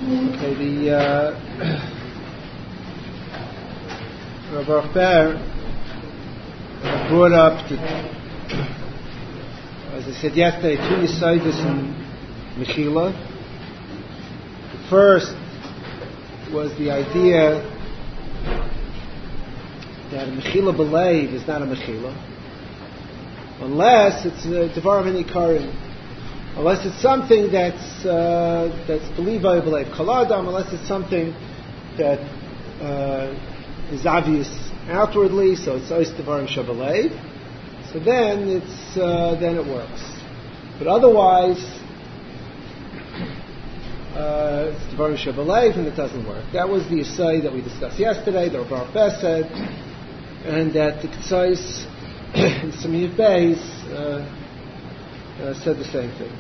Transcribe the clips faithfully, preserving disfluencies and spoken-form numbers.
Okay, the uh, Rav Baruch Ber uh, brought up, the, as I said yesterday, two Yesodis in Mechila. The first was the idea that a Mechila B'leiv is not a Mechila unless it's a Devar V'nikarim. Unless it's something that's uh, that's believable, like kaladam, unless it's something that uh, is obvious outwardly, so it's ois devarim shabalev. So then it's uh, then it works. But otherwise, uh, it's devarim shabalev, and it doesn't work. That was the asay that we discussed yesterday. The Rav Baruch Ber said, and that the Ketzos in Samir Beis uh, Uh, said the same thing.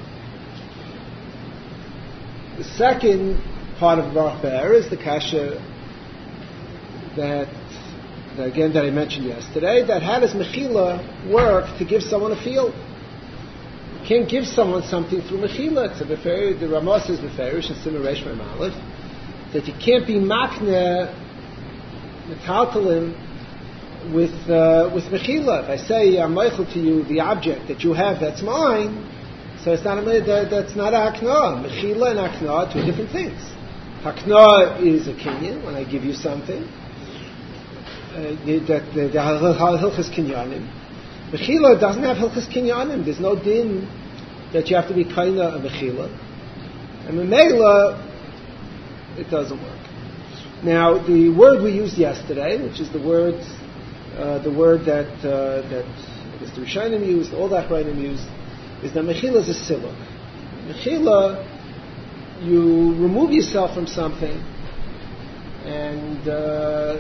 The second part of Baruch Ber is the kasha that, that again that I mentioned yesterday, that how does Mechila work to give someone a field? You can't give someone something through Mechila. It's a befer, the Ramah says beferish and Simon Reish Mem Aleph, that you can't be makne metaltalim with uh, with Mechila. If I say I'm meichel to you the object that you have that's mine, so it's not a, that, that's not a hakna. Mechila and hakna are two different things. Hakna is a kinyan when I give you something. Uh, that the, the hilchas kinyanim. Mechila doesn't have hilchas kinyanim. There's no din that you have to be kaina a Mechila. And Memela, it doesn't work. Now the word we used yesterday, which is the word. Uh, the word that uh, that the Rishonim used, all that Rishonim used, is that Mechila is a siluk. Mechila, you remove yourself from something, and uh,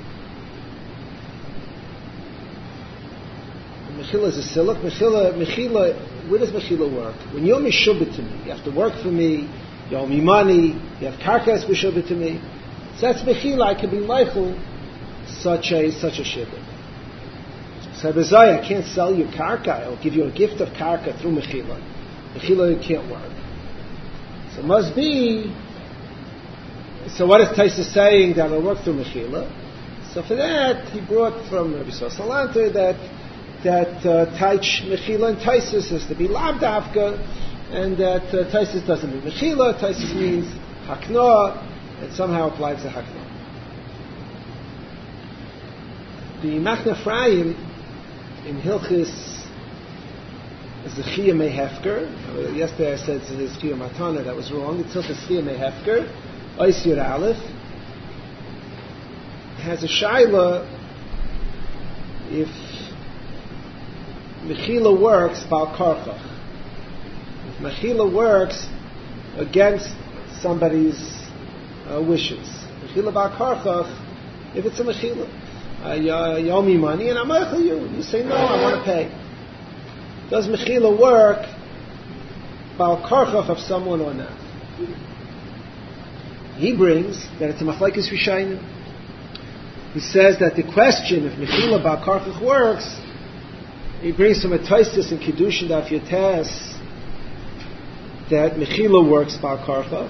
Mechila is a siluk. Mechila, Mechila, where does Mechila work? When you're mishubit to me, you have to work for me. You owe me money. You have karkas mishubit to me. So that's Mechila. I can be meichel such a such a shibud. So I can't sell you karka. I'll give you a gift of karka through Mechila. Mechila can't work. So it must be. So what is Taisa saying that it'll work through Mechila? So for that he brought from Rabbi Salanter that that uh, Taich Mechila and Taisus has to be labdavka, and that uh, Taisus doesn't mean Mechila. Taisus means hakna, and somehow applies to hakna. The Machna Ephraim in Hilchis Zechiyah Mei Hefker. Yesterday I said Zechiyah Matana, that was wrong. It's Hilchis Zechiyah Mei Hefker. Ois Yud Aleph has a shaila if Mechila works Bal Karchach. If Mechila works against somebody's uh, wishes. Mechila Bal Karchach, if it's a Mechila. Uh, you, uh, you owe me money and I'm meichel you. You say no, I want to pay. Does Mechila work Bal Karchach of someone or not? He brings that it's a machlekes Rishonim. He says that the question if Mechila Bal Karchach works, he brings from a Tosfos in Kiddushin Daf Yotes that Mechila works Bal Karchach.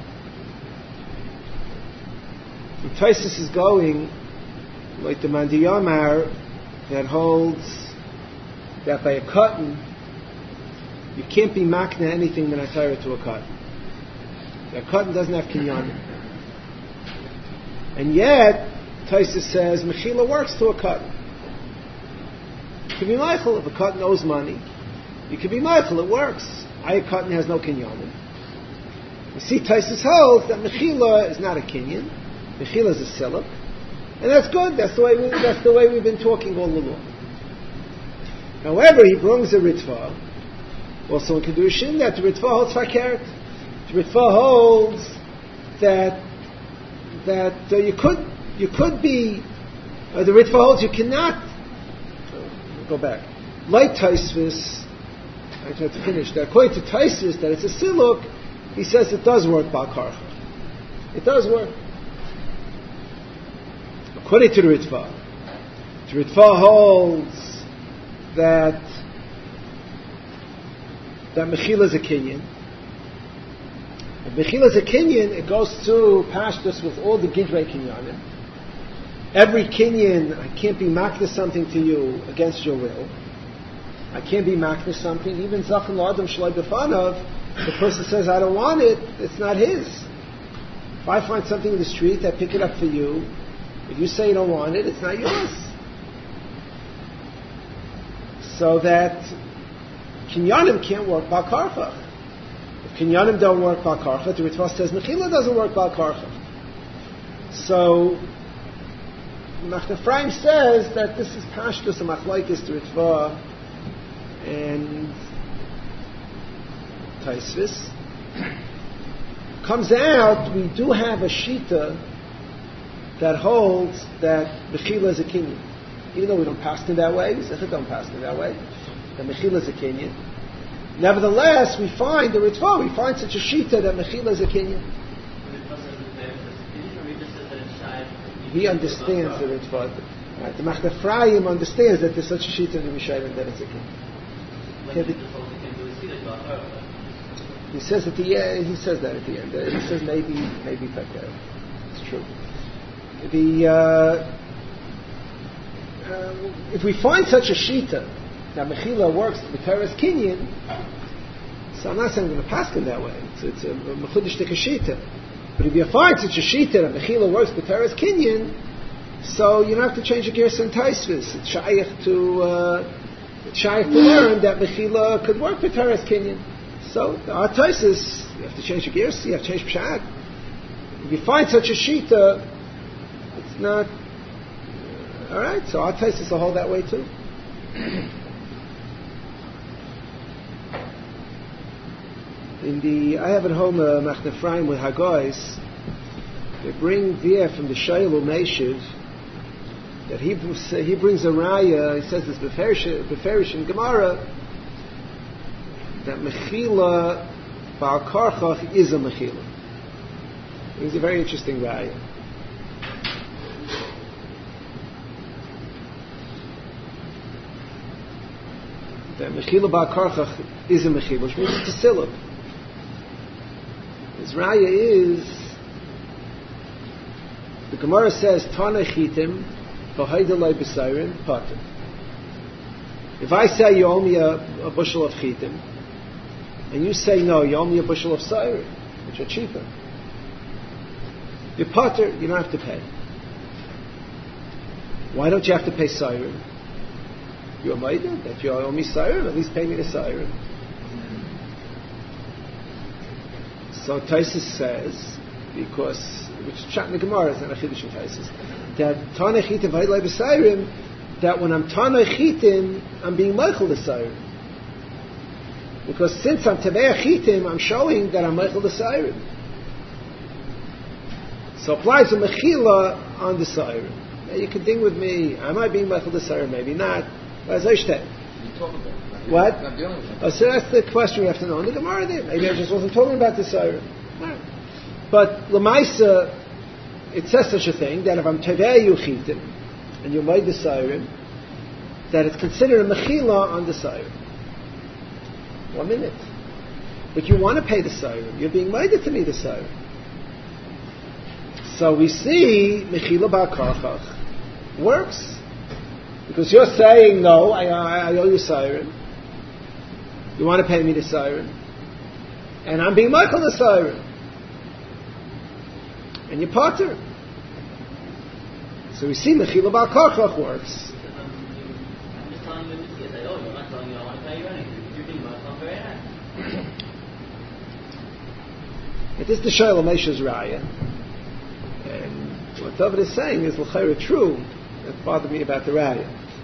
The Tosfos is going like the Mandiyamar that holds that by a cotton you can't be makna anything that I tire to a cotton. That cotton doesn't have kinyan. And yet Tosfos says Mechila works to a cotton. You can be meichel if a cotton owes money. You can be meichel, it works. I a cotton has no kinyan. You see, Tosfos holds that Mechila is not a kinyan. Mechila is a siluk. And that's good. That's the way we, that's the way we've been talking all along. However, he brings a Ritva, also in Kedushin, that the Ritva holds fakert. The Ritva holds that that uh, you could you could be. Uh, the Ritva holds you cannot. Uh, go back. Like Tosfos, I have to finish. That according to Tosfos, that it's a siluk. He says it does work Bal Karchach. It does work. According to the Ritva, the Ritva holds that that Mechila is a kinyan, If Mechila is a Kinyan, it goes through Pashtus with all the Gidrei Kinyanim. Every Kinyan, I can't be makna something to you against your will. I can't be makna something. Even Zachan L'Adam Shalai B'Fanav, the person says, I don't want it, it's not his. If I find something in the street, I pick it up for you. If you say you don't want it, it's not yours. So that Kinyanim can't work Bal Karchach. If Kinyanim don't work Bal Karchach, the Ritva says Mechila doesn't work Bal Karchach. So Machne Ephraim says that this is Pashtus and Machlaikis to Ritva and Taisvis. Comes out, we do have a Shita that holds that Mechila is a Kinyan. Even though we don't pass it that way, we say don't pass it that way, that Mechila is a Kinyan. Nevertheless, we find the Ritva, we find such a Shita that Mechila is a Kinyan. He understands the Ritva. Right? The Machne Ephraim understands that there's such a Shita in the Mishayim that it's a Kinyan. He says at the end. He says that at the end. He says maybe, maybe Takeh. It's true. The uh, uh, if we find such a shita that Mechila works with Teres Kinyan, so I'm not saying I'm going to pass him that way. It's, it's a Mechudish Shita. But if you find such a shita that Mechila works with Teres Kinyan, so you don't have to change the Gersa and Taisvis. It's shaykh to uh, it's shaykh to learn that Mechila could work with Teres Kinyan. So, the Artaisis, you have to change the gears, you have to change Pshad. If you find such a Shita, it's not... Uh, Alright, so Artaisis will hold that way too. In the... I have at home a Machne Ephraim with Hagois. They bring there from the Shailu Meshiv that he, he brings a Raya, he says this Beferish in Gemara, that Mechila Bal Karchach is a Mechila. It's a very interesting raya. That Mechila Bal Karchach is a Mechila, which means it's a syllab. His raya is, the Gemara says, Tana Chitim, V'haidalai B'sayrim, Pater. If I say you owe me a, a bushel of Chitim, and you say, no, you owe me a bushel of cider, which are cheaper. You're potter, you don't have to pay. Why don't you have to pay cider? You're maida, that you owe me cider, at least pay me the cider. So Taisus says, because, which is Chat in the Gemara, is not a Chiddush in Taisus, that Tana Chitim V'hailai B'sayrim, that when I'm Tana Chitim, I'm being Meichel the cider. Because since I'm Tevei Chitim, I'm showing that I'm Meichel the Seirim. So applies a Mechila on the Seirim. Now you can ding with me, am I being Meichel the Seirim? Maybe not. As I say. What? Oh, so that's the question we have to know in the Gemara there. Maybe I just wasn't talking about the Seirim. Right. But Lamaisa, it says such a thing, that if I'm Tevei Chitim, and you made the Seirim, that it's considered a Mechila on the Seirim. One minute. But you want to pay the Seirim. You're being minded to me the Seirim. So we see Mechila Bal Karchach works. Because you're saying, no, I, I, I owe you Seirim. You want to pay me the Seirim. And I'm being Michael the Seirim. And you're potter. So we see Mechila Bal Karchach works. I'm just telling you this, I owe you. I'm not telling you I want to pay you anything. It is the Shayla Mesha's Raya. And what David is saying is l'chayra true. That bothered me about the Raya.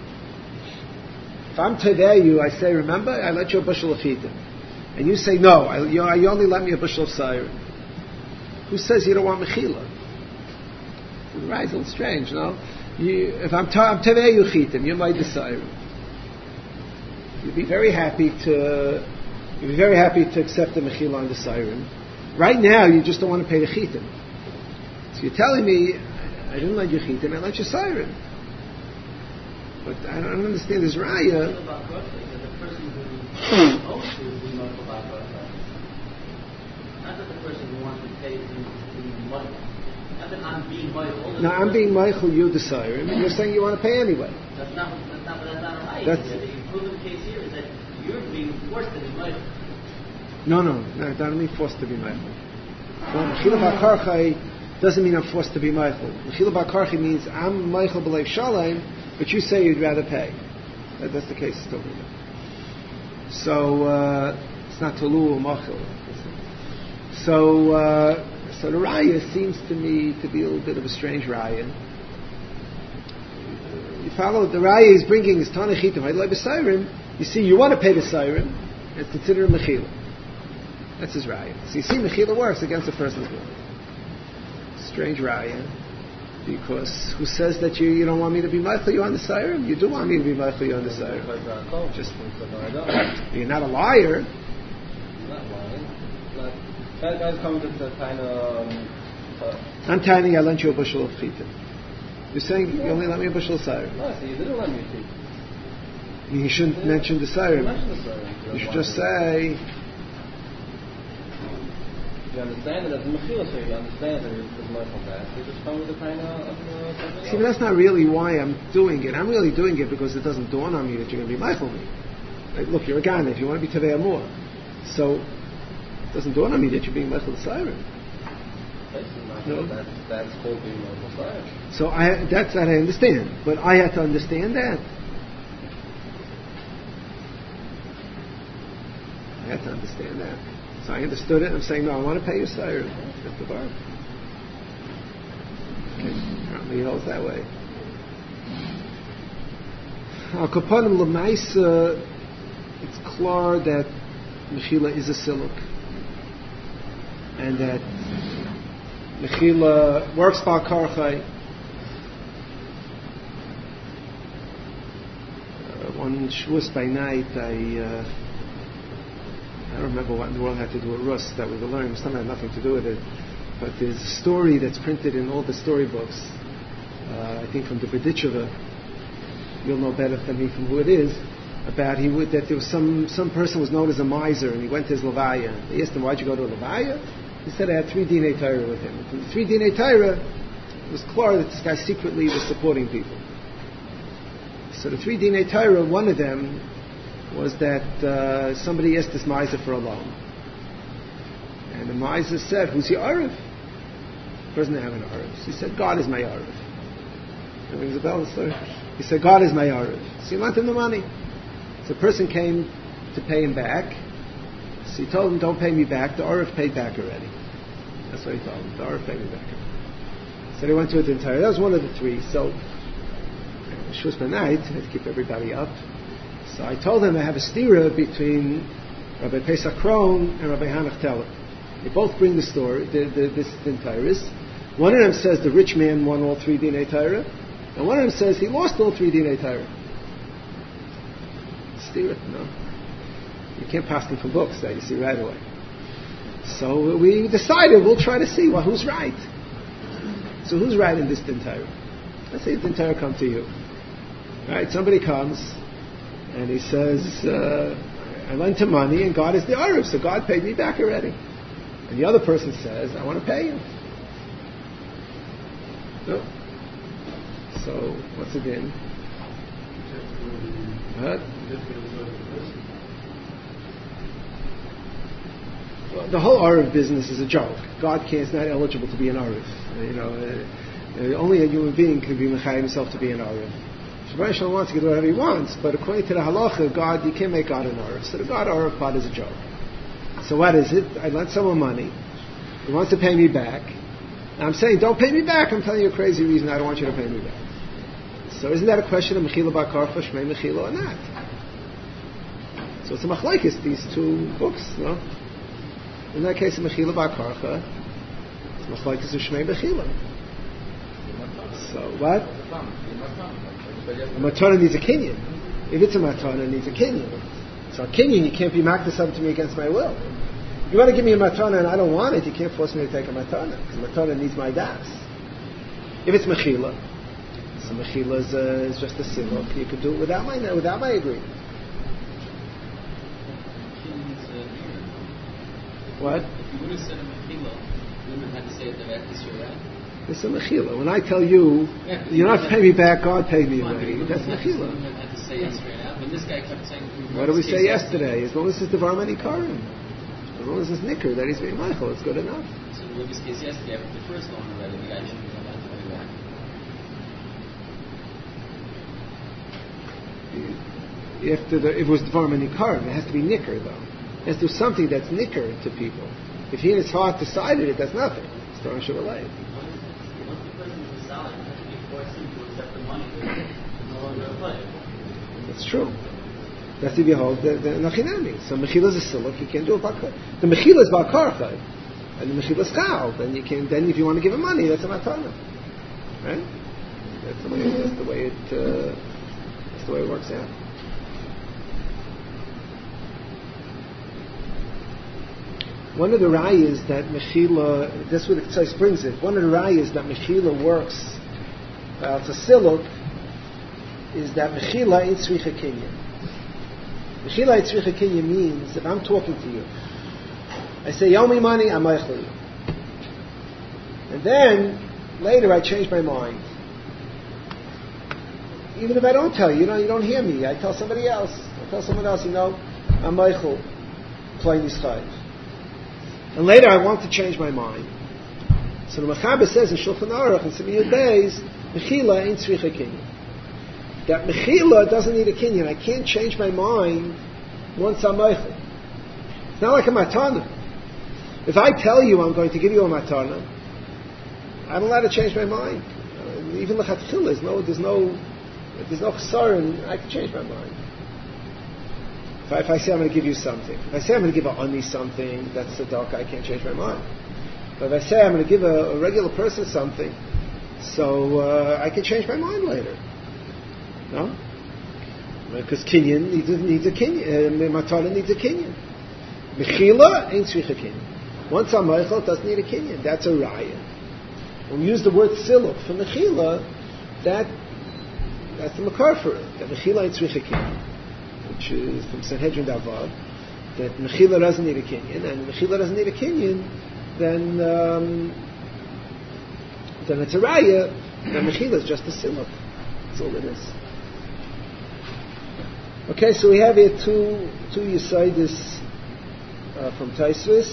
If I'm Tevei you, I say, remember, I let you a bushel of Chitim. And you say, no, I, you, you only let me a bushel of Seirim. Who says you don't want Mechila? Right, it's a little strange, no? You, if I'm, ta- I'm Tevei you Chitim, you might decide. You'd be very happy to, you'd be very happy to accept the Mechila on the Seirim. Right now, you just don't want to pay the Chitim. So you're telling me, I didn't let you Chitim, I let you Seirim. But I don't understand this Raya. The person who owes you is being Michael Bal Karchach. Not that the person who to pay to money. Not that I'm being Michael. Now I'm being Michael, you the Siren, and you're saying you want to pay anyway. That's not, that's not, that's not right. That's, the equivalent case here is that you're being forced to be Michael. No, no, no, I don't mean forced to be Michael. Mechila b'karchai doesn't mean I'm forced to be Michael. Mechila b'karchai means I'm Michael b'leif shalem, but you say you'd rather pay. That, that's the case still. So uh, it's not Tulu or Machil. So uh, so the raya seems to me to be a little bit of a strange raya. You follow the raya is bringing his Tanachitim Haylai b'Sayrim. You see, you want to pay the Siren, it's considered a Mechila. That's his raya. So you see, Mechila works against a person's will. Strange raya. Because who says that you, you don't want me to be Michael you on the Siren? You do want me to be Michael you on the Siren. Just, you're not a liar. Not lying. That guy's coming to the kind of... I'm telling you, I lent you a bushel of chitim. You're saying you only lent me a bushel of Siren. No, see, you didn't let me keep. You shouldn't you mention the Siren. Mention the Siren. You should just say... You understand it as a mechila, so you understand that it's much from that. You just come with the kind of... Uh, See, but that's not really why I'm doing it. I'm really doing it because it doesn't dawn on me that you're going to be Michael me. Like, look, you're a Ghana. If you want to be Tevei Amor. So, it doesn't dawn on me that you're being Michael the Siren. No, that's, that's called being Michael Siren. So, I, that's that I understand. But I had to understand that. I had to understand that. So I understood it. I'm saying, no, I want to pay your Siren. That's the bar. Okay. Apparently he holds that way. Al Kapanim L'maisa, it's clear that Mechila is a siluk. And that Mechila works by Karchai. Uh, one Shavuos by night, I... Uh, I don't remember what in the world had to do with Rus that we were learning. Something had nothing to do with it. But there's a story that's printed in all the storybooks. Uh, I think from the Berdicheva. You'll know better than me from who it is. About he would, that there was some some person was known as a miser, and he went to his Levaya. They asked him, "Why'd you go to a Levaya?" He said, "I had three Dinei Torah with him." And from the three Dinei Torah, it was clear that this guy secretly was supporting people. So the three Dinei Torah, one of them was that uh, somebody asked this miser for a loan. And the miser said, "Who's your Arif?" He doesn't have an Arif. So he said, "God is my Arif." That rings a bell, sir? He said, "God is my Arif." So he lent him the money. So the person came to pay him back. So he told him, "Don't pay me back. The Arif paid back already." That's what he told him. The Arif paid me back already. So they went to it entirely. That was one of the three. So, Shavuos by night, I had to keep everybody up. So I told them I have a stira between Rabbi Pesach Kron and Rabbi Hanach Teller. They both bring the story, the, the, this Tairis. One of them says the rich man won all three Dinei Torah, and one of them says he lost all three Dinei Torah. Stira, no. You can't pass them from books, that you see right away. So we decided we'll try to see well, who's right. So who's right in this Din Torah? Let's say Din Torah come to you. Right, somebody comes and he says, uh, I lent him money and God is the Arif, so God paid me back already. And the other person says, I want to pay you. No. So, what's it in? What? Well, the whole Arif business is a joke. God can't, is not eligible to be an Arif. You know, uh, only a human being can be Mechayim himself to be an Arif. Shabbat Shalom wants to do whatever he wants, but according to the halacha, God, you can't make God an Arif. So the God Arif part is a joke. So what is it? I lent someone money. He wants to pay me back. And I'm saying, don't pay me back. I'm telling you a crazy reason I don't want you to pay me back. So isn't that a question of Mechila Bar Karcha, Shmei Mechila, or not? So it's a machlekes, these two books, no? In that case, Mechila Bar Karcha, it's machlekes of Shmei Mechila. So what? A matana needs a kinyan. If it's a matana, it needs a kinyan. So a kinyan, you can't be makdas up to me against my will. You want to give me a matana and I don't want it, you can't force me to take a matana. Because matana needs my das. If it's mechila, so mechila is, uh, is just a siluk. You could do it without my without my agreement. What? If you would have said a mechila, say it direct this way, right? It's a mechila. When I tell you, Yeah, you're not paying me back, God paid me Fine, away. but That's you mechila. wouldn't have to say yes straight out. But this guy kept saying. What did we say yesterday? As long as it's devar mani karim. As long as it's nicker, that he's being Michael, it's good enough. So in Libby's case yesterday, after the first loan already, the guy shouldn't come out to pay back. After the, if it was devar mani karim, it has to be nicker though. It has to do something that's nicker to people. If he in his heart decided it, that's nothing. It's throwing shit away. Once the person is solid, you have to be forced him to accept the money. It's no longer a play. That's true. That's if you hold the, the nachinami. So mechila is a siluk, you can't do a bakar. The mechila is bakarcha, and the mechila is chal. Then you can. Then if you want to give him money, that's a matana, right? That's the way. That's the way it. Uh, that's the way it works out. One of the rayas that mechila. That's what the Tzais brings it. One of the rayas that mechila works. Well, it's a siluk. Is that mechila ain't tzricha kinyan. Mechila ain't tzricha kinyan means if I'm talking to you, I say yomi money, I'm meichel you, and then later I change my mind. Even if I don't tell you, you know, you don't hear me. I tell somebody else. I tell someone else, you know, I'm meichel playing this chayv, and later I want to change my mind. So the Mechaber says in Shulchan Aruch and Simiyud Beis, mechila ain't tzricha kinyan. That mechila doesn't need a kinyan. I can't change my mind once I'm meichel. It's not like a matana. If I tell you I'm going to give you a matana, I'm allowed to change my mind. Uh, even lechatchila, there's no, there's no, there's no chesaron. I can change my mind. If I, if I say I'm going to give you something, if I say I'm going to give a ani something, that's a dark. I can't change my mind. But if I say I'm going to give a, a regular person something, so uh, I can change my mind later. No? Because kinyan needs a, needs a kinyan. Uh, matana needs a kinyan. Mechila ain't tzricha kinyan. Once I'm meichel, it doesn't need a kinyan. That's a raya. When we use the word siluk for mechila, that that's the makar for it. That mechila ain't tzricha kinyan, which is from Sanhedrin Davav. That mechila doesn't need a kinyan, and mechila doesn't need a kinyan, then um, then it's a raya. Then mechila is just a siluk. That's all it is. Okay, so we have here two two Yesodis uh, from Tosfos.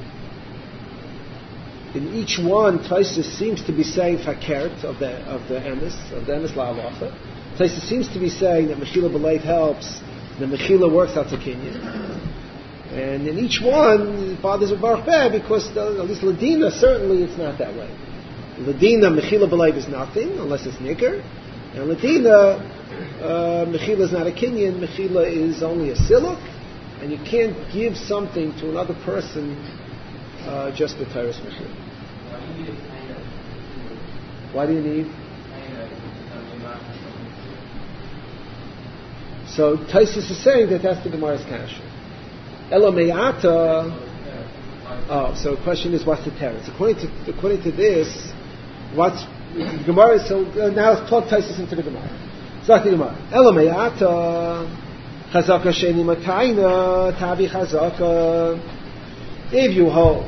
In each one, Tosfos seems to be saying fakert of the of the emes of the emes la'alacha. Tosfos seems to be saying that mechila b'leiv helps, the mechila works out to kinyan, and in each one it bothers with baruch beh because the, at least ladina certainly it's not that way. Ladina mechila b'leiv is nothing unless it's nicker, and ladina. Uh, mechila is not a kinyan. Mechila is only a siluk, and you can't give something to another person uh, just the Torah's mechila. Why do you need? So Tosfos is saying that that's the Gemara's kasha. Ela me'ata. Oh, so the question is, what's the teretz? According to according to this, what's the Gemara? So uh, now let's plug Tosfos into the Gemara. Zak the Gemara. Ela me'ata chazaka sheni matayna tavi chazaka. If you hold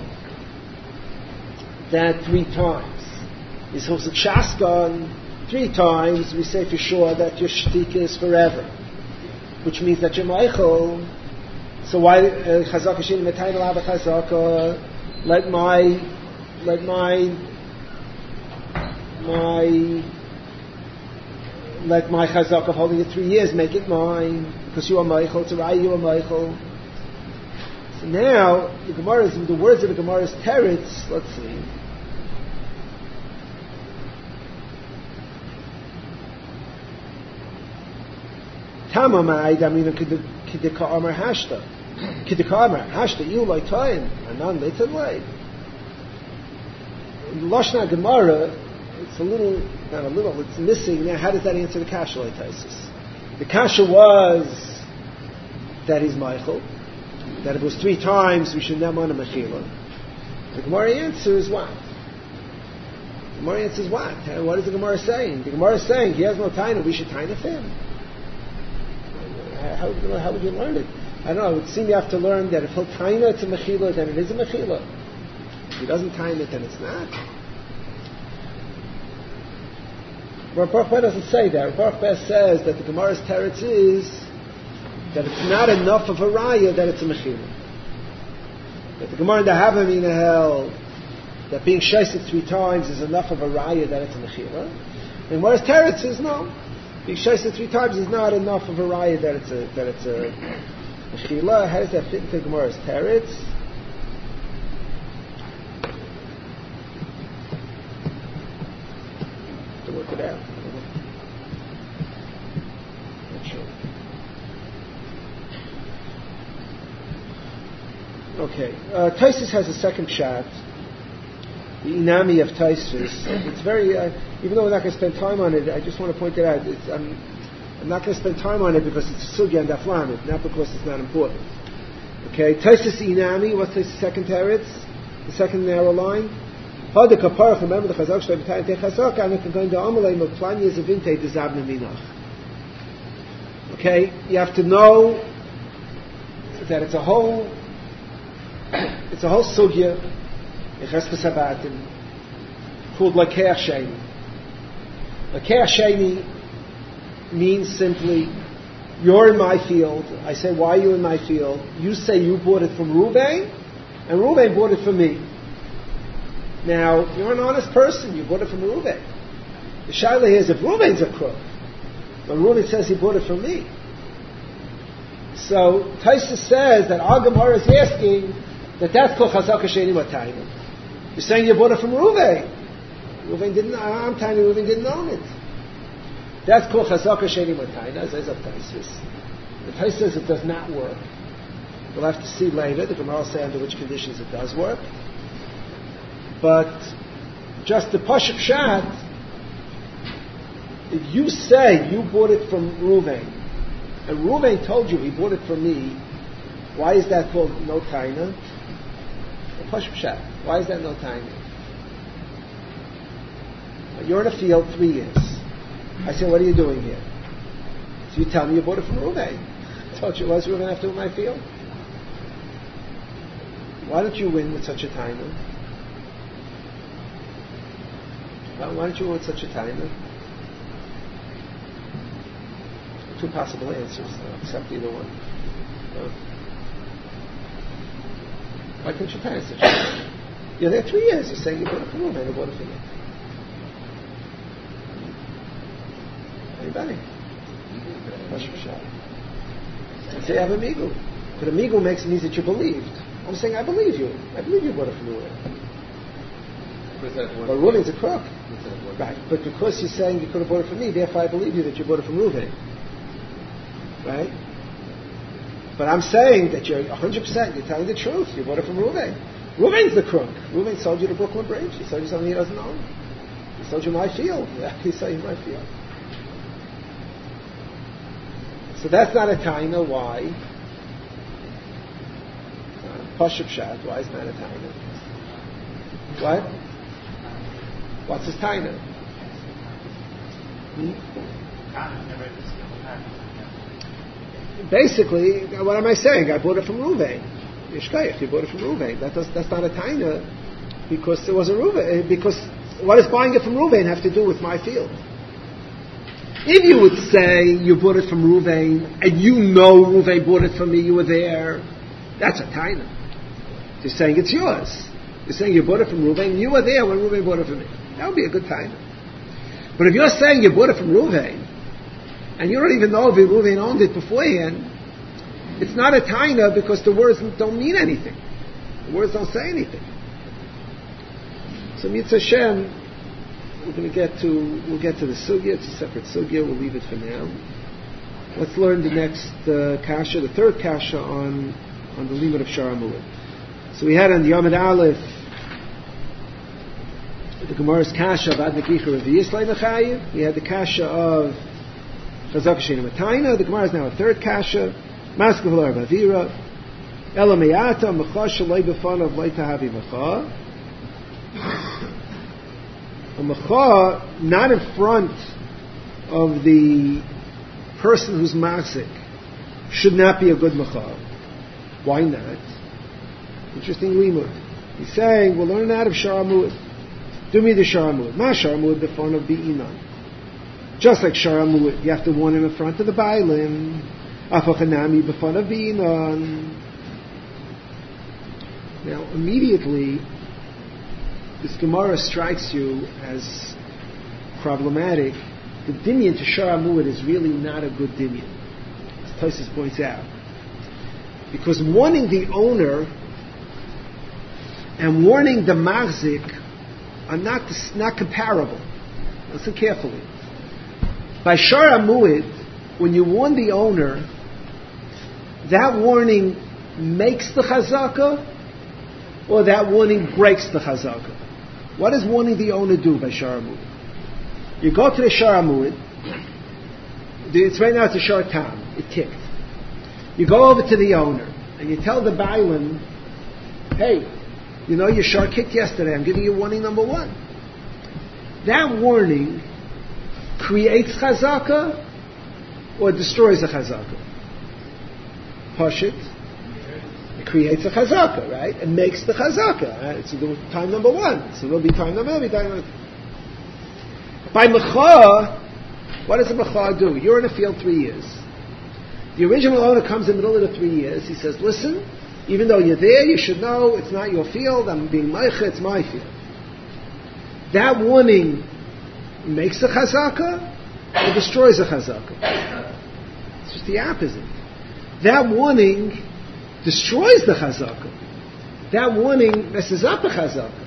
that three times is hosek shaskan, three times we say for sure that your shtika is forever, which means that you're meichel. So why chazaka sheni matayna lava chazaka? Let my let my my Let my chazak of holding it three years make it mine, because you are meichel. It's a raya, you are meichel. So now the Gemara is in the words of the Gemara's teretz. Let's see. Tamamai damina kidika amar hashta, kidika amar hashta you like time anan leitan lay. In the Lashna Gemara, it's a little, not a little, it's missing. Now, how does that answer the kasha like Tosfos? The kasha was that he's meichel, that if it was three times, we should never on a mechila. The Gemara answers what? The Gemara answers what? What is the Gemara saying? The Gemara is saying he has no taina, we should taina for him. How, how, how would you learn it? I don't know, it would seem you have to learn that if he'll taina it's a mechila, then it is a mechila. If he doesn't time it, then it's not. Rav Baruch Ber doesn't say that. Rav Baruch Ber says that the Gemara's teretz is that it's not enough of a raya that it's a mechila. That the Gemara in the Havamina held that being shesed three times is enough of a raya that it's a mechila. And whereas teretz is no. Being shesed three times is not enough of a raya that it's a that it's a mechila. How does that fit into Gemara's teretz? To work it out. Not sure. Okay. Uh, Taisus has a second shot. The Inami of Taisus. It's very, uh, even though we're not going to spend time on it, I just want to point it out. It's, um, I'm not going to spend time on it because it's a sugya and daflamid, not because it's not important. Okay, Taisus Inami, what's the second teretz? The second narrow line? Remember the Chazak Shlem Tayim Techazak, and it's going to Amalei Mokplanya Zavinte Dezabne Minach. Okay, you have to know that it's a whole, it's a whole sugya, Echestes Habatim, called Lakeach Sheni. Lakeach Sheni means simply, you're in my field. I say, why are you in my field? You say you bought it from Ruvain, and Ruvain bought it from me. Now, you're an honest person. You bought it from Ruvain. The shaila here is if Ruvain's a crook, but Ruvain says he bought it from me. So, Taisus says that our Gemara is asking that that's called Chazak Sheni Matayim. You're saying you bought it from Ruvain. Ruvain didn't, I'm telling you, Ruvain didn't own it. That's called Chazak Sheni Matayim, says of Taisus. The Taisus says it does not work. We'll have to see later. The Gemara will say under which conditions it does work. But just the Pashup Shat, if you say you bought it from Ruvain, and Ruvain told you he bought it from me, why is that called no taina? The Pashup Shat. Why is that no taina? You're in a field three years. I say, what are you doing here? So you tell me you bought it from Ruvain. I told you it was Ruvain after my field. Why don't you win with such a taina? Why don't you want such a time? Two possible answers. I'll accept either one. No? Why couldn't you time such a time? You're there three years. You're saying you bought it from Ruvain, you bought it from me. Anybody? I say I have a migu. But a migu makes means that you believed. I'm saying I believe you. I believe you bought it from Ruvain. But Ruvain's a crook. Right, but because you're saying you could have bought it from me, therefore I believe you that you bought it from Ruvain. Right? But I'm saying that you're one hundred percent, you're telling the truth, you bought it from Ruvain. Ruvain's the crook. Ruvain sold you the Brooklyn Bridge. He sold you something he doesn't own. He sold you my field. Yeah, he sold you my field. So that's not a taina. Why? Pashup Shat. Why is that a taina? What? What's his taina? Hmm? Basically, what am I saying? I bought it from Ruvain. Yishkayach, you bought it from Ruvain. That does, that's not a taina because it was a Ruvain. Because what does buying it from Ruvain have to do with my field? If you would say you bought it from Ruvain and you know Ruvain bought it from me, you were there, that's a taina. You're saying it's yours. You're saying you bought it from Ruvain, you were there when Ruvain bought it from me. That would be a good time. But if you're saying you bought it from Ruvain, and you don't even know if Ruvain owned it beforehand, it's not a taina because the words don't mean anything. The words don't say anything. So Mitzvah Hashem, we're going to get to, we'll get to the sugya. It's a separate sugya. We'll leave it for now. Let's learn the next uh, kasha, the third kasha on on the limit of Shara Mullah. So we had on the Yamid Aleph the Gemara's kasha of Ad Nekicha Revi'is Lei Mechayiv. We had the kasha of Chazak Sheni Matayna. The Gemara is now a third kasha. Maskav Lar Bavira. Ela Meyata Mecha Shalei B'Fanav Lei Tahavi Mecha. A Mecha not in front of the person who's Masik should not be a good Mecha. Why not? Interesting limud. He's saying, we're learning out of Shara Mu'id. Do me the Shara Mu'id. Ma Shara Mu'id b'fon of Bi'inan. Just like Shara Mu'id, you have to warn him in front of the Bailim. Afachanami b'fon of Bi'inan. Now, immediately, this Gemara strikes you as problematic. The dinyan to Shara Mu'id is really not a good dinyan, as Tosfos points out. Because warning the owner and warning the machzik are not, not comparable. Listen carefully. By Shara Mu'id, when you warn the owner, that warning makes the chazaka, or that warning breaks the chazaka. What does warning the owner do by Shara Mu'id? You go to the Shara Mu'id. It's right now it's a short time. It ticked. You go over to the owner and you tell the Bailim, hey, you know your shor kicked yesterday. I'm giving you warning number one. That warning creates chazaka or destroys a chazaka? Pashit. It creates a chazaka, right? It makes the chazaka. Right? It's time number one. So there'll be time number, there'll be time number. By mecha, what does a mecha do? You're in a field three years. The original owner comes in the middle of the three years. He says, listen, even though you're there, you should know it's not your field. I'm being meicha, it's my field. That warning makes a chazaka or destroys a chazaka? It's just the opposite. That warning destroys the chazaka. That warning messes up a chazaka.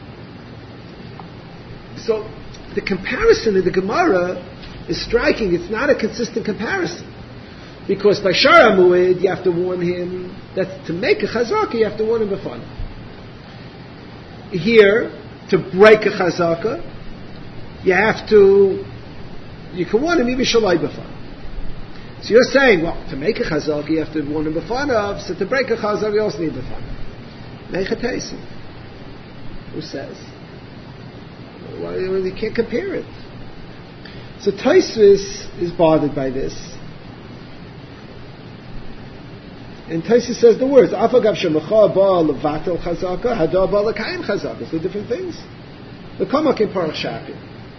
So the comparison in the Gemara is striking. It's not a consistent comparison. Because by Shara Mu'id, you have to warn him that to make a chazaka, you have to warn him before. Here, to break a chazaka, you have to, you can warn him even shalai before. So you're saying, well, to make a chazaka, you have to warn him before, so to break a chazaka, you also need before. Meichatesim. Who says? Well, you can't compare it. So Tosfos is bothered by this. And Tosfos says the words, Afagav shemacha ba levatel chazaka, hada ba lekayim chazaka. Two different things. The kamak in Parach Shapir.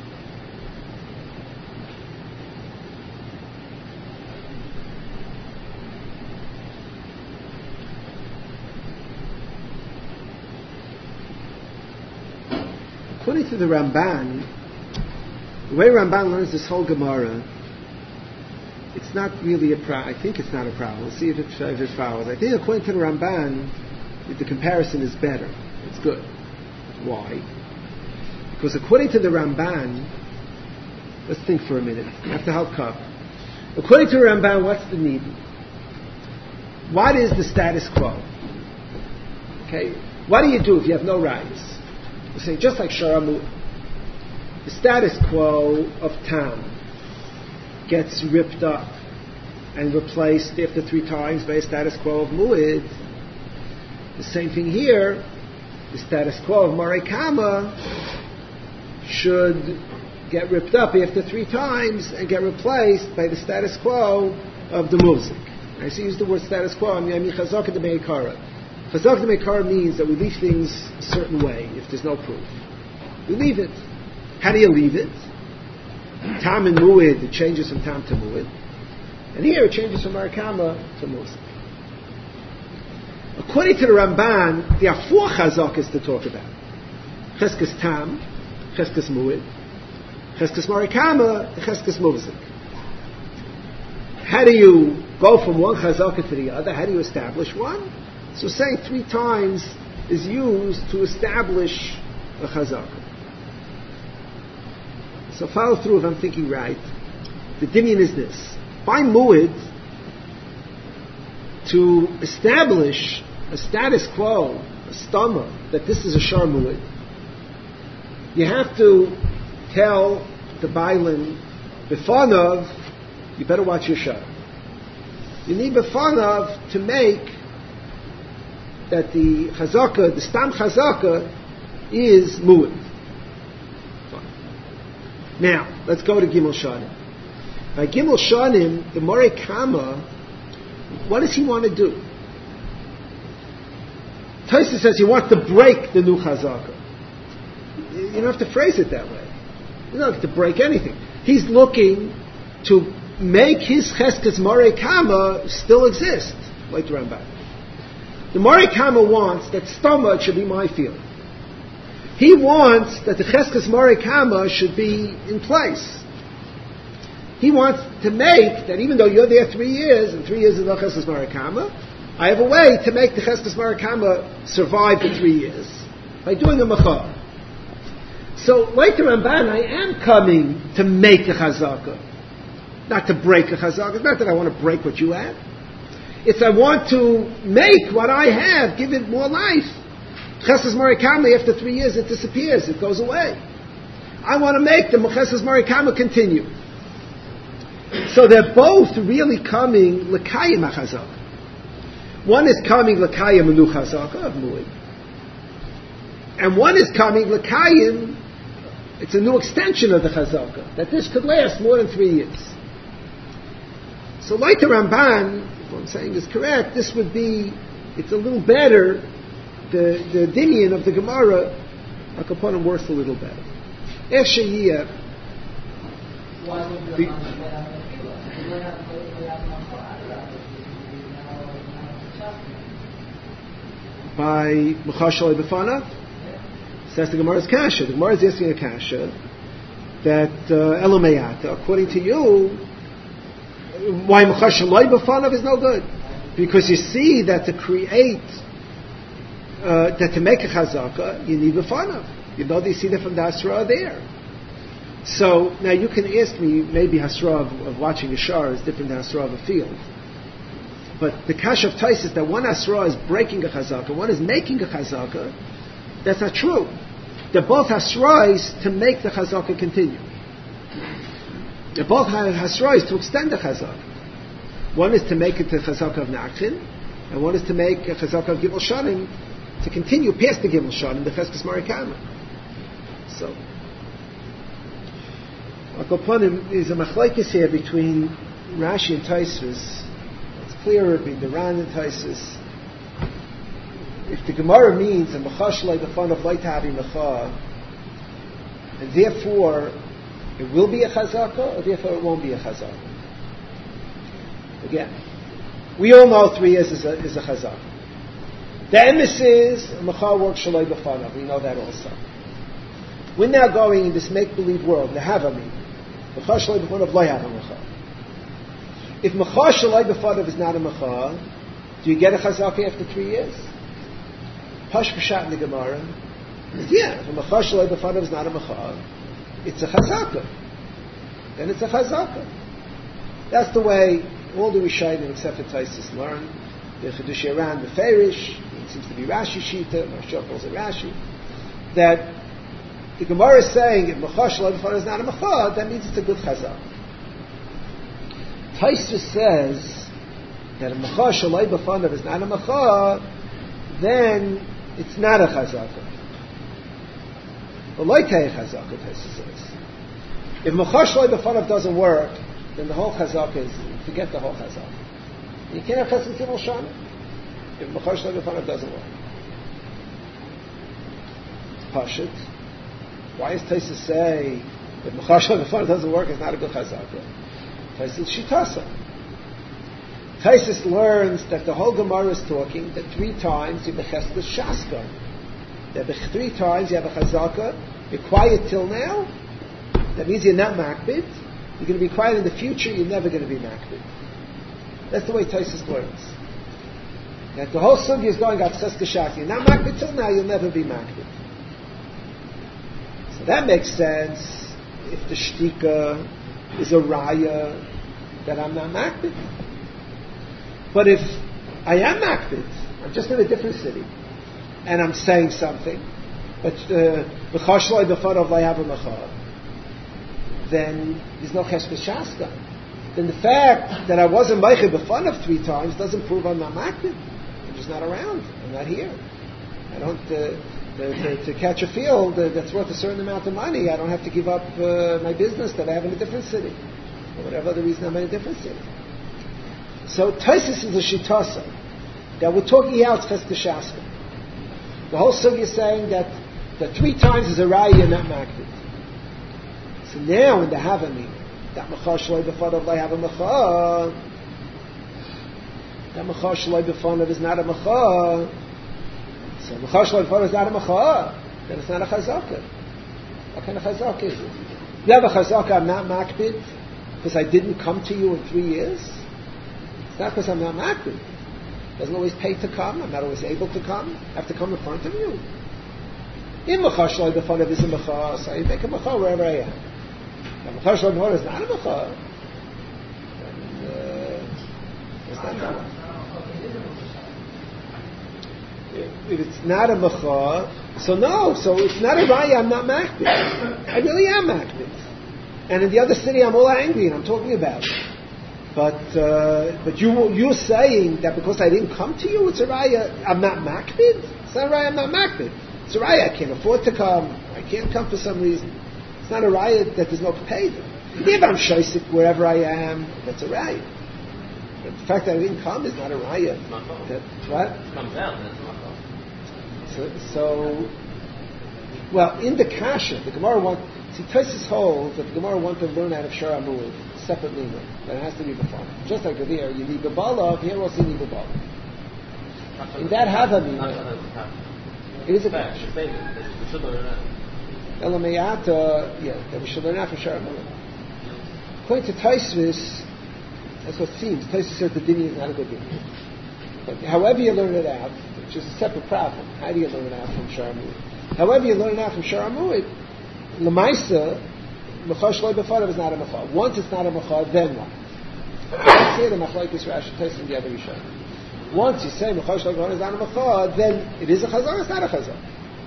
According to the Ramban, the way Ramban learns this whole Gemara, it's not really a problem. I think it's not a problem. We'll see if it, if it follows. I think according to the Ramban, the comparison is better. It's good. Why? Because according to the Ramban, let's think for a minute. I have to help Kav. According to the Ramban, what's the need? What is the status quo? Okay? What do you do if you have no rights? We're saying just like Shara Mu'id. The status quo of Tam gets ripped up and replaced after three times by a status quo of Mu'id. The same thing here. The status quo of Marei Kama should get ripped up after three times and get replaced by the status quo of the Muzik. I see use the word status quo. I mean Chazaka de Meikara. Chazaka de Meikara means that we leave things a certain way if there's no proof. We leave it. How do you leave it? Tam and Mu'id, it changes from Tam to Mu'id. And here it changes from Marikama to Muzik. According to the Ramban, there are four chazakas to talk about. Cheskas Tam, Cheskas Mu'id, Cheskas Marikama, and Cheskas Muzik. How do you go from one chazaka to the other? How do you establish one? So saying three times is used to establish a chazaka. So follow through if I'm thinking right. The dinyan is this. By Mu'id, to establish a status quo, a stama, that this is a Shar Mu'id, you have to tell the Bailim, B'fanav, you better watch your Shar. You need B'fanav to make that the Chazaka, the Stam Chazaka, is Mu'id. Now, let's go to Gimel Shanim. By Gimel Shanim, the Marei Kama, what does he want to do? Tosfos says he wants to break the new chazaka. You don't have to phrase it that way. You don't have to break anything. He's looking to make his cheskes Morei Kama still exist, like the Ramban. The Morei Kama wants that stoma should be my field. He wants that the cheskes Morei Kama should be in place. He wants to make that even though you're there three years, and three years is no cheskes Morei Kama, I have a way to make the cheskes Morei Kama survive for three years by doing a machar. So, like the Ramban, I am coming to make a chazaka, not to break a chazaka. It's not that I want to break what you have. It's I want to make what I have, give it more life. Chesed Morei Kama, after three years, it disappears, it goes away. I want to make the Chesed Morei Kama continue. So they're both really coming l'kayim hachazaka. One is coming l'kayim anu chazaka of mu'id, and one is coming l'kayim. It's a new extension of the chazaka that this could last more than three years. So, like the Ramban, if what I'm saying is correct, this would be. It's a little better. The the dinion of the Gemara, Akaponim works a little better. Eshayiyah. Why would you by Mechashal Befana? Says the Gemara's kasha. The Gemara is asking a kasha that uh, Elomayata, according to you, why Mechashal Befana is no good. Because you see that to create Uh, that to make a chazaka, you need b'fanav. You know, they see that from the hasra there. So, now you can ask me, maybe hasra of, of watching a shar is different than hasra of a field. But the kash of Tais is that one hasra is breaking a chazaka, one is making a chazaka. That's not true. They're both hasrais to make the chazaka continue. They're both hasrais to extend the chazaka. One is to make it the chazaka of Na'achin, and one is to make a chazaka of Gimel Shanim, to continue past the Gimel Shanim, the Cheskes Morei Kama. So, Akoponim is a machlekes here between Rashi and Tosfos. It's clearer between the Ran and Tosfos. If the Gemara means a mechash like the fun of light having mecha, and therefore it will be a chazaka, or therefore it won't be a chazaka. Again, we all know three years is a, is a chazaka. The emes is mecha works shaloi b'fanav. We know that also. We're now going in this make-believe world. Nehavami, mecha shaloi b'fanav lo have a mecha. If mecha shaloi b'fanav is not a mecha, do you get a chazaka after three years? Pash Pshat in the Gemara. Yeah, if a mecha shaloi b'fanav is not a mecha, it's a chazaka. Then it's a chazaka. That's the way all the Rishonim except for Tosfos learn. The Chedushei Ran, the Ferish, it seems to be Rashi Shita, Maharsha calls it Rashi, that the Gemara is saying if mecha shaloi b'fanav is not a mecha, that means it's a good chazaka. Tosfos says that if mecha shaloi b'fanav is not a mecha, then it's not a chazaka. But like a chazaka, Tosfos says. If mecha shaloi b'fanav doesn't work, then the whole chazaka is, forget the whole chazaka. You can't have chesed Gimel Shanim if mecha shaloi b'fanav doesn't work. It's pashut. Why does Tosfos say if mecha shaloi b'fanav doesn't work, it's not a good chazaka? Tosfos shitasa. Tosfos learns that the whole Gemara is talking that three times you bechesed shaska. That three times you have a chazaka. You're quiet till now. That means you're not makbid. You're going to be quiet in the future. You're never going to be makbid. That's the way Tosfos learns. That the whole sugya is going out chesed shaka. You're not makbid till now. You'll never be makbid. So that makes sense. If the shtika is a raya, that I'm not makbid. But if I am makbid, I'm just in a different city, and I'm saying something, but mecha shaloi b'fanav lo have a mecha, then there's no chesed shaska. Then the fact that I wasn't meichel b'fanav three times doesn't prove I'm not makbid. I'm just not around. I'm not here. I don't uh, to, to, to catch a field uh, that's worth a certain amount of money. I don't have to give up uh, my business that I have in a different city, or whatever other reason I'm in a different city. So Tosfos is a shitasa that we're talking out chesed shaska. The whole sugi is saying that that three times is a raya and not makbid. So now in the havami, that machah shloi b'fanav lay have a machah. That machah shloi b'fanav is not a machah. So machah shloi b'fanav is not a machah. Then it's not a chazaka. What kind of chazaka is it? You have a chazaka, I'm not makbid because I didn't come to you in three years. It's not because I'm not makbid. It doesn't always pay to come. I'm not always able to come. I have to come in front of you. In machah shloi b'fanav is a machah, so I make a machah wherever I am. Now machah shloi b'fanav is not a machah. And, uh, it's not that. If it's not a machah, so no, so it's not a raya, I'm not makbid. I really am makbid. And in the other city, I'm all angry and I'm talking about it. But uh, but you you're saying that because I didn't come to you, it's a raya, I'm not makbid. It's not a raya, I'm not makbid. It's a raya, I can't afford to come. I can't come for some reason. It's not a raya that there's no payda. If I'm shaisik wherever I am, that's a raya. But the fact that I didn't come is not a raya. That, what? It comes out, that's not all. So, so, well, in the kasha, the Gemara want, see, Tosfos holds that the Gemara want to learn out of Shara Mu'ud, separate limud, that it has to be before. Just like over there, you need the bala, here also you need the bala. In that havami, it is a kasha. Elamayata, yeah, that we should learn out from Shara Mu'ud. According to Tosfos, that's what it seems. Tosfos says the dini is not a good dini. But however you learn it out, which is a separate problem. How do you learn it out from Shara Mu'ud? However you learn it out from Shara Mu'ud, L'maisa, Machah Shloi B'fanav is not a Machah. Once it's not a Machah, then what? Let's say the Machlokes Rashi Tosfos and the other Rishonim. Once you say Machah Shloi B'fanav is not a Machah, then it is a Chazar, it's not a Chazar.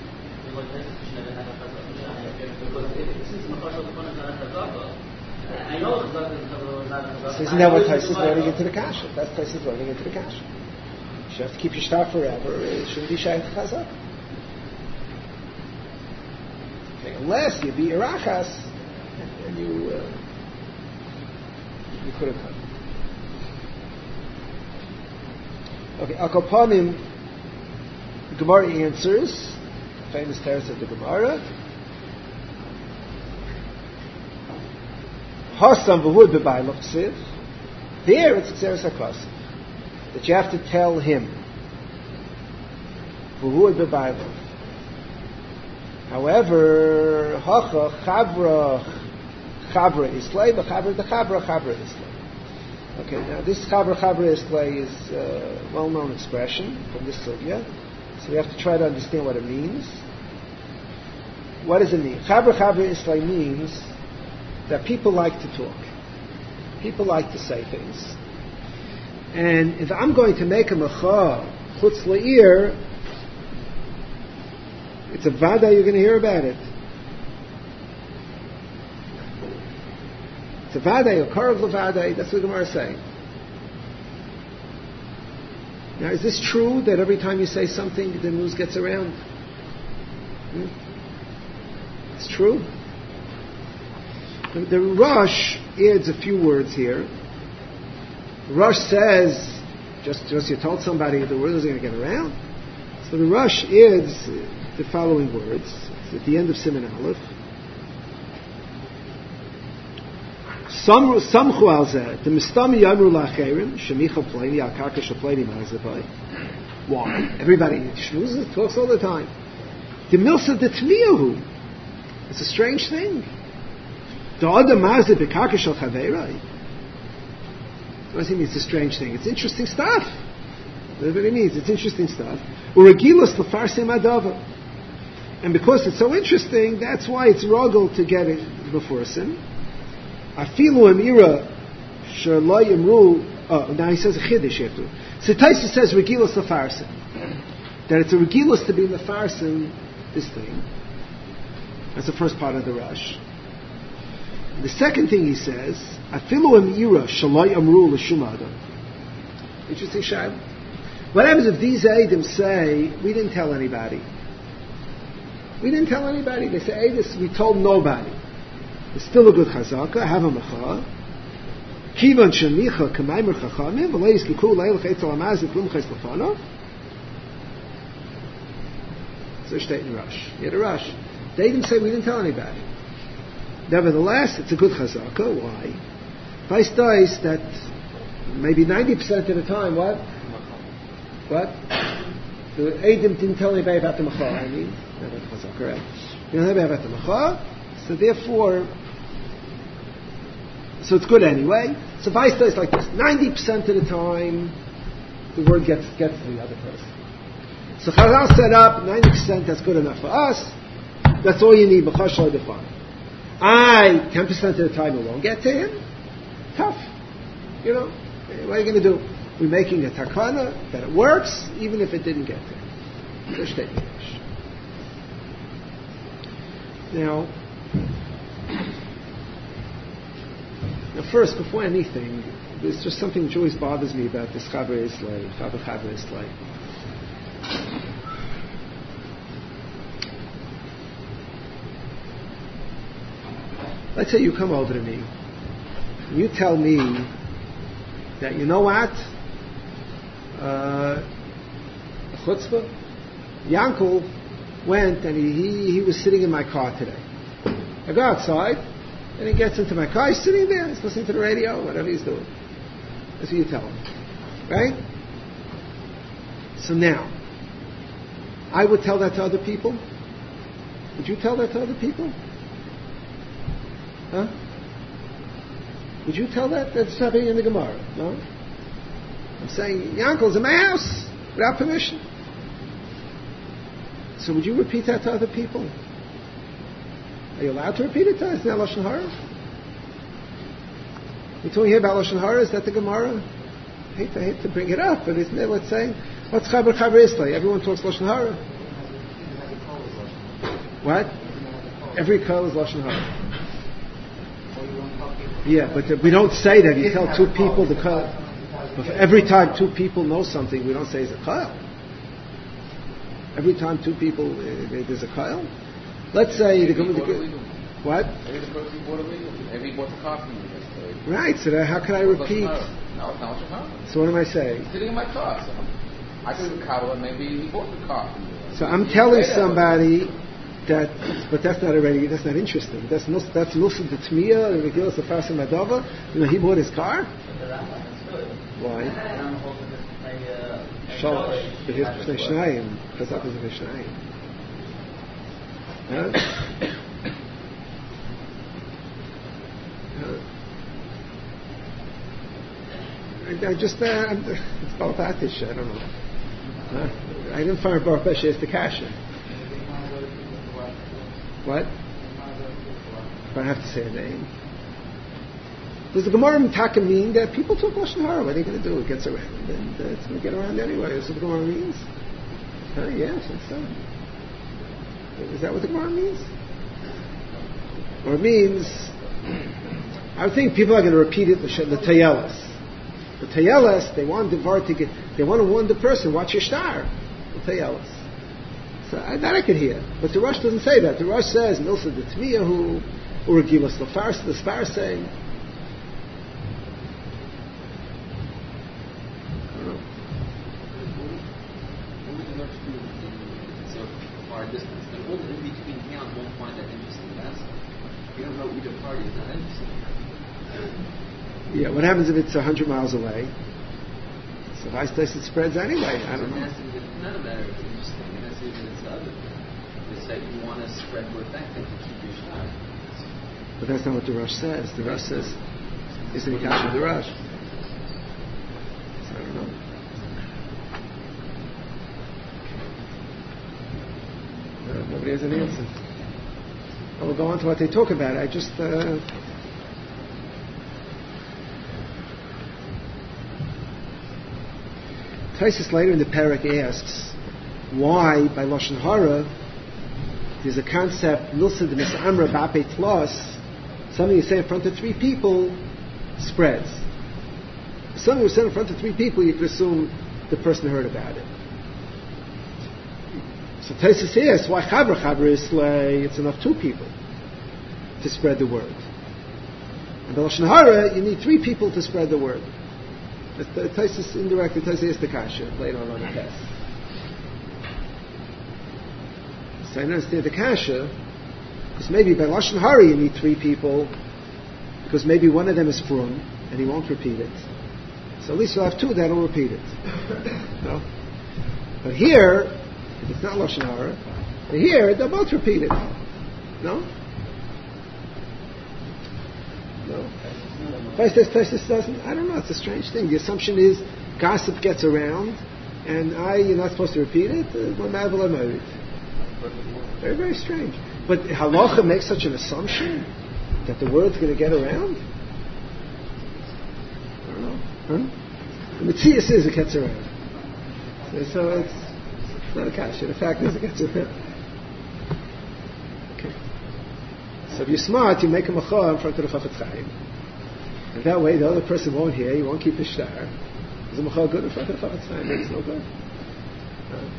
So isn't that what Tosfos is learning into the Kasha? That's Tosfos learning into the Kasha. You have to keep your star forever. It shouldn't be shaykh chazak. Okay, unless you be irachas, and you uh, you could have come. Okay, Al Kapanim, the Gemara answers the famous teretz of the Gemara. Hasam v'hud b'baylav ksiv. There it's Xeris HaKasav. That you have to tell him. However, hacha chabra chabra islay, but chabra the chabra chabra islay. Okay, now this chabra chabra islay is a well-known expression from this sugya, so we have to try to understand what it means. What does it mean? Chabra chabra islay means that people like to talk. People like to say things. And if I'm going to make a machah chutz la'ir, it's a vada, you're going to hear about it. It's a vada, a karav levada, that's what the Gemara is saying. Now, is this true that every time you say something, the news gets around? Hmm? It's true. The, the Rosh adds a few words here. Rosh says, just, just you told somebody the word isn't going to get around. So the Rosh is the following words. It's at the end of Siman Aleph. Samchu al zeh, the mistami yamru lacherim, shemicha pleini, al karka shapleini ma'azavai. Why? Everybody shmuzes, talks all the time. The milsa de tmiyahu. It's a strange thing. The other ma'azav bekarka shal chaverai. What does he mean? It's a strange thing. It's interesting stuff. That's what it means. It's interesting stuff. Uregilos lefarsim adava. And because it's so interesting, that's why it's rogel to get it before sin. Afilu emira shalai emru. Oh, now he says a chiddush after. So Tosfos says regilos lefarsim. That it's a regilos to be lefarsim this thing. That's the first part of the Rush. The second thing he says, Afilu emira shalai amru l'shum adam. Interesting shayla. What happens if these Eidim say, we didn't tell anybody? We didn't tell anybody. They say, hey, this, we told nobody. It's still a good chazaka. Have a macha. Kivan shemicha k'maimer chachamim v'lo yizkiku leil chaytz al amaz v'klum chaytz lefanav. So state in Rush. You had a Rush. They didn't say we didn't tell anybody. Nevertheless, it's a good chazaka. Why? Vice dice that maybe ninety percent of the time, what? What? The Eidim didn't tell anybody about the Machar. I mean, not about the chazaka, right? You don't know about the Machar, so therefore, so it's good anyway. So vice dice like this: ninety percent of the time, the word gets gets to the other person. So Chazal set up ninety percent. That's good enough for us. That's all you need. B'char shlo define. I ten percent of the time it won't get to him. Tough. You know, what are you going to do? We're making a takana that it works, even if it didn't get to him. Now, now, first, before anything, there's just something which always bothers me about this Chaver Islay, Chaver Chaver Islay. Let's say you come over to me, and you tell me that, you know what, uh, chutzpah, Yankel went and he, he, he was sitting in my car today. I go outside, and he gets into my car, he's sitting there, he's listening to the radio, whatever he's doing. That's what you tell him. Right? So now, I would tell that to other people? Would you tell that to other people? Huh? Would you tell that? That's happening in the Gemara, no? I'm saying, Yankel's in my house without permission. So would you repeat that to other people? Are you allowed to repeat it to us? Isn't that Lashon Hara? We're talking here about Lashon Hara. Is that the Gemara? I hate to, I hate to bring it up, but isn't that what's saying? What's Chaber Chaver Islay? Everyone talks Lashon Hara. What? Every call is Lashon Hara. Yeah, but we don't say that. You tell two people the call. Every time two people know something, we don't say it's a call. Every time two people, uh, there's a call. Let's say the, the, the what? Maybe the person bought a legal. Maybe he bought the car from you yesterday. Right. So that, how can I repeat? No, it's not what you're talking. So what am I saying? He's sitting in my car. So I could have Kabbalah. Maybe he bought the car from you. So I'm telling somebody that, but that's not already. That's not interesting. That's nus, that's Nusad the Tmiya. The Megillah Sefas Madova. You know, he bought his car. Why? Shalosh. But here's B'shnei Shnayim. Chazak is a B'shnayim. Huh? I, I just, uh, I'm, it's Balbatish, I don't know. Huh? I didn't find Baruch Beshe as the Kasha. What? If I have to say a name. Does the Gemara Mitaka mean that people talk Lashon Hara? What are they going to do? It gets around, and uh, it's going to get around anyway. Is what the Gemara means? Huh? Yes, it's so. Is that what the Gemara means? Or it means, I would think people are going to repeat it, the, the Tayelas. The Tayelas, they want the Var to get, they want to warn the person, watch your star. The Tayelas. So I, that I could hear. But the Rosh doesn't say that. The Rosh says, Milsa the Tmiyahu, or Gilas Lafars, the Spar saying. I don't know. Distance. The whole in between towns won't find that interesting. That's you don't know either party is not interesting. Yeah, what happens if it's a hundred miles away? So vice versa, it spreads anyway. I don't know. None of that is interesting. And that's even it's the other thing. They say you want to spread word back, then you keep your shot. But that's not what the Rosh says. The Rosh says, isn't it Kasha the Rosh? So I don't know. Uh, nobody has an answer. I will go on to what they talk about. I just uh, Taisus later in the parak asks why by Lashon Hara there's a concept Milsa de Misamra Bape Tlos, something you say in front of three people spreads. Something you say in front of three people, you could assume the person heard about it. So Taisus asks why Chaber Chaber Islay, it's enough two people to spread the word. And the Lashon Hara, you need three people to spread the word. Taisus indirectly, Taisus asks the Kasha later on on the test. So I don't understand the kasha, because maybe by Lashon Hara you need three people, because maybe one of them is frum, and he won't repeat it. So at least you'll have two that'll repeat it. No? But here, if it's not Lashon Hara, here they'll both repeat it. No? No. Taisus, Taisus doesn't. I don't know. It's a strange thing. The assumption is gossip gets around, and I, you're not supposed to repeat it. Very, very strange. But halacha makes such an assumption that the word's going to get around. I don't know. Huh? The Matthias is it gets around. So, so it's, it's not a kasha. The fact is it gets around. Okay. So if you're smart, you make a macha in front of the Chafetz Chaim. And that way the other person won't hear, you won't keep his star. Is the macha good in front of the Chafetz Chaim? It's no good. Uh,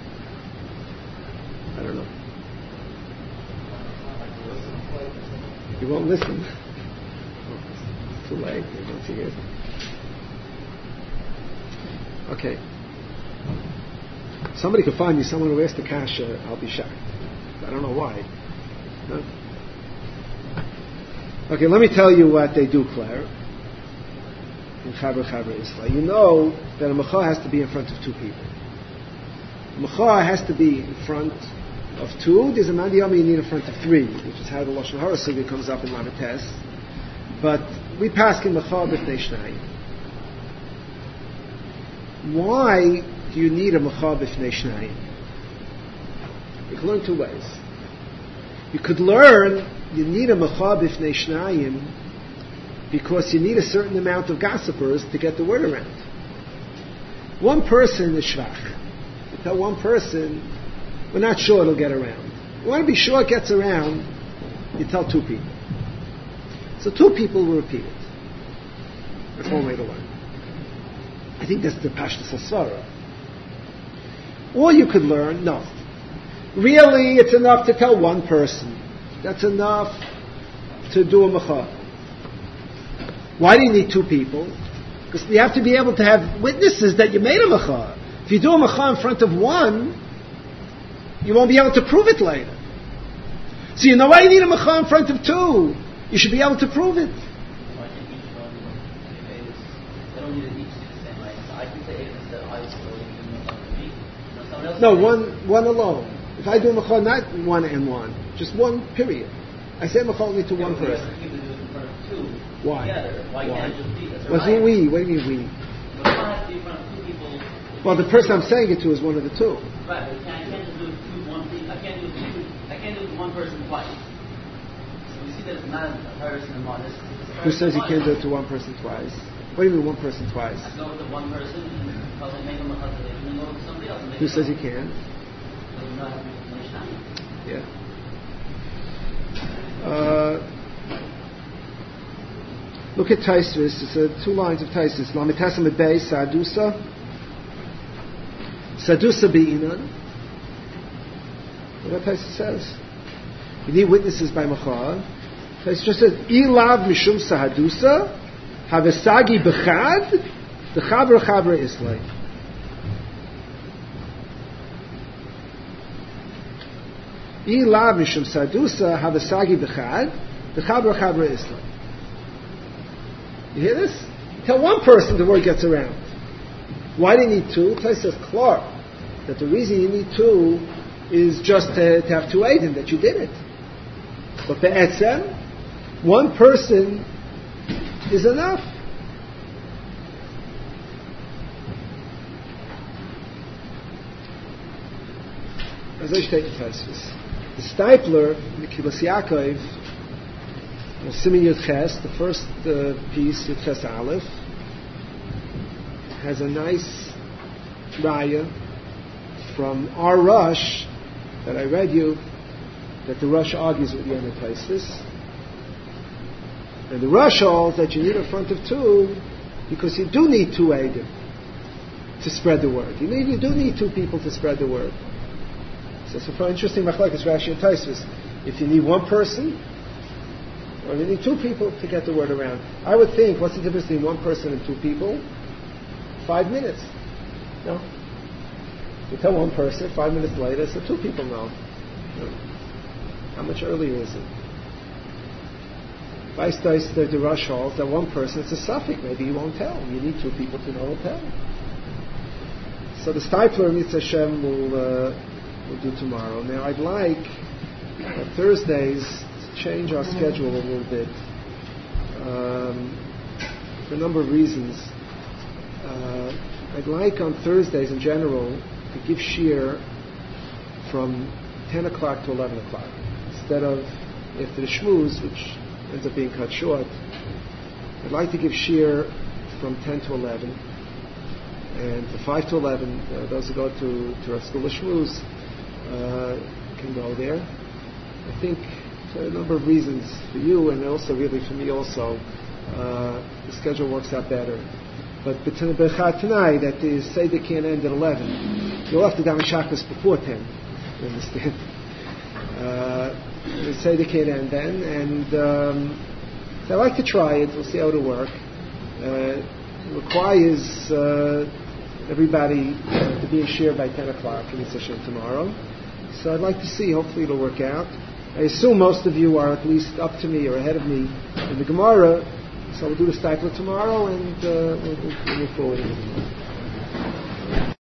I don't know. You won't listen. Oh, it's too late. You won't hear it. Okay. Somebody could find me someone who asked the kasha, I'll be shocked. I don't know why. No? Okay, let me tell you what they do, Claire. In Chaber Chaber Isla. You know that a macha has to be in front of two people. A macha has to be in front of two. There's a mandiyama you need in front of three, which is how the Lashon Hara Sugya comes up in Lamites. But we pass in macha b'fnei shnayim. Why do you need a macha b'fnei shnayim? You can learn two ways. You could learn you need a macha b'fnei shnayim because you need a certain amount of gossipers to get the word around. One person is shvach. You tell one person, we're not sure it'll get around. You want to be sure it gets around, you tell two people. So two people will repeat it. That's one way to learn. I think that's the Pashtus Hasvara. Or you could learn, no. Really, it's enough to tell one person. That's enough to do a macha. Why do you need two people? Because you have to be able to have witnesses that you made a macha. If you do a macha in front of one, you won't be able to prove it later. So you know why you need a macha in front of two? You should be able to prove it. No, one one alone. If I do macha, not one and one, just one period. I say macha only to yeah, one person. Why? Why? Why? Well, who we? What do you mean we? Well, the person I'm saying it to is one of the two. Right, but I can't just do it to one thing. I can't do it to I can't do it to one person twice. So we see that it's not a person and one. Who says you can't do it to one person twice? What do you mean one person twice? I go with the one person and tell them make them a husband, and then go with somebody else. And Who says you can't? Yeah. Uh, look at Taisvis. It's uh, two lines of Taisvis. Lamitasam Ebei Sadusa. Sadusa Be'inan. What Taisvis says? You need witnesses by Machar. Taisvis just says, Ilav Mishum Sahadusa Havesagi Bechad the Chabra Chabra Islay. Ilav Mishum Sadusa Havesagi Bechad the Chabra Chabra Islay. You hear this? Tell one person the word gets around. Why do you need two? Taisvis says Clark that the reason you need two is just to, to have two Eidim, that you did it. But be'etzem, one person is enough. As I state in Taisvis, the Stipler, the Kibbutz Yaakov, Siman Yud Ches, the first uh, piece, Yud Ches Aleph, has a nice raya from our Rush that I read you, that the Rush argues with the other Taisvis. And the Rush holds that you need a front of two because you do need two Eidim to spread the word. You need, you do need two people to spread the word. So it's a interesting machlekes Rashi and Taisvis. If you need one person, or you need two people to get the word around. I would think, what's the difference between one person and two people? Five minutes. No? You tell one person, five minutes later, so two people know. How much earlier is it? If I start the, the rush halls, that one person, it's a suffix. Maybe you won't tell. You need two people to know will tell. So the Stipler, Mitzvah Hashem, will uh, will do tomorrow. Now I'd like uh, Thursdays to change our schedule a little bit um, for a number of reasons. Uh, I'd like on Thursdays in general to give shiur from ten o'clock to eleven o'clock instead of after the shmooze, which ends up being cut short. I'd like to give shiur from ten to eleven, and from five to eleven, uh, those who go to, to our school of shmooze uh, can go there. I think for a number of reasons for you, and also really for me also, uh, the schedule works out better. But tonight, that the Seder can't end at eleven. You'll have to daven Shachris before ten. You understand? Uh, the Seder can't end then, and um, so I like to try it. We'll see how it'll work. Uh, it requires uh, everybody uh, to be in shiur by ten o'clock in Mitzvah Hashem tomorrow. So I'd like to see. Hopefully it'll work out. I assume most of you are at least up to me or ahead of me in the Gemara. So we'll do the Stipler tomorrow, and uh, we'll, we'll move forward.